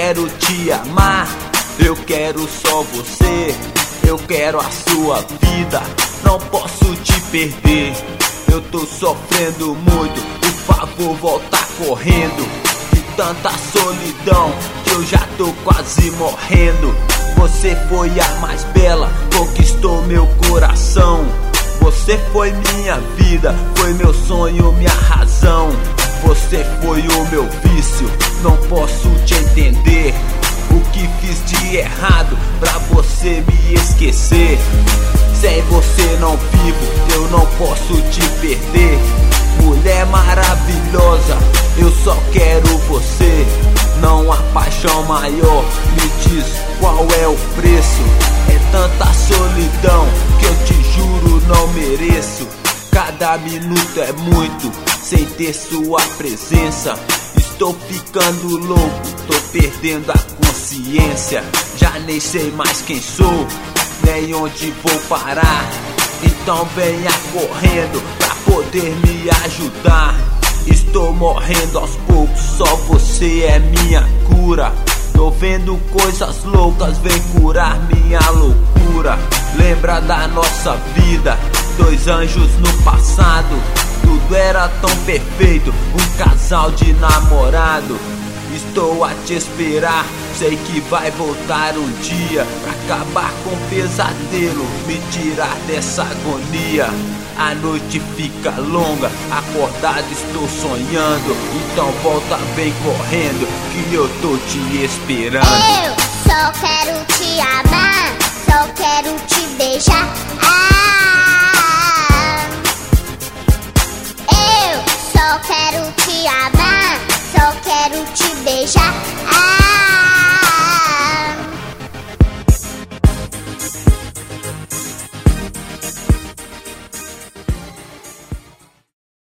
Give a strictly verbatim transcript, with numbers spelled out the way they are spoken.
quero te amar, eu quero só você, eu quero a sua vida, não posso te perder. Eu tô sofrendo muito, por favor volta correndo. De tanta solidão que eu já tô quase morrendo. Você foi a mais bela, conquistou meu coração. Você foi minha vida, foi meu sonho, minha razão. Você foi o meu vício, não posso te entender. O que fiz de errado pra você me esquecer? Sem você não vivo, eu não posso te perder. Mulher maravilhosa, eu só quero você. Não há paixão maior, me diz qual é o preço. É tanta solidão que eu te juro não mereço. Cada minuto é muito sem ter sua presença. Estou ficando louco, tô perdendo a consciência. Já nem sei mais quem sou, nem onde vou parar. Então venha correndo pra poder me ajudar. Estou morrendo aos poucos, só você é minha cura. Tô vendo coisas loucas, vem curar minha loucura. Lembra da nossa vida, dois anjos no passado. Tudo era tão perfeito, um casal de namorado. Estou a te esperar, sei que vai voltar um dia pra acabar com o pesadelo, me tirar dessa agonia. A noite fica longa, acordado estou sonhando. Então volta bem correndo, que eu tô te esperando. Eu só quero te amar, só quero te beijar.